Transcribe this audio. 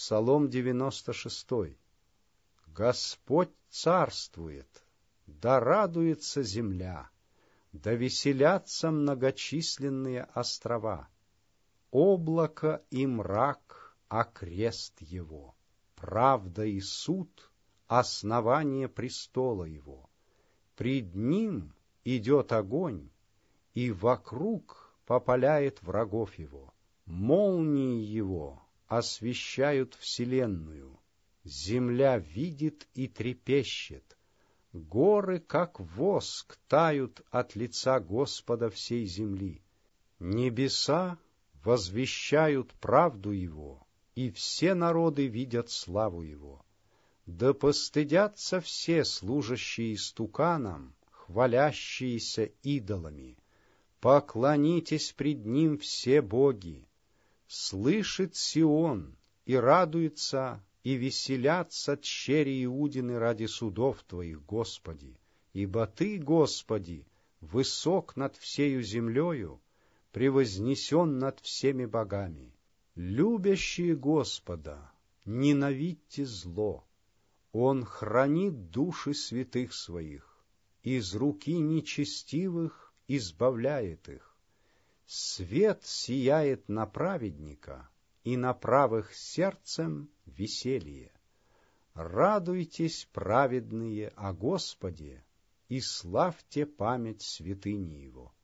Псалом 96. Господь царствует, да радуется земля, да веселятся многочисленные острова. Облако и мрак — окрест его, правда и суд — основание престола его. Пред ним идет огонь, и вокруг попаляет врагов его. Молнии его освещают вселенную. Земля видит и трепещет. Горы, как воск, тают от лица Господа всей земли. Небеса возвещают правду Его, и все народы видят славу Его. Да постыдятся все служащие истуканам, хвалящиеся идолами. Поклонитесь пред Ним все боги. Слышит Сион и радуется, и веселятся тщери Иудины ради судов Твоих, Господи. Ибо Ты, Господи, высок над всею землею, превознесен над всеми богами. Любящие Господа, ненавидьте зло. Он хранит души святых своих, из руки нечестивых избавляет их. Свет сияет на праведника, и на правых сердцем веселье. Радуйтесь, праведные, о Господе, и славьте память святыни Его.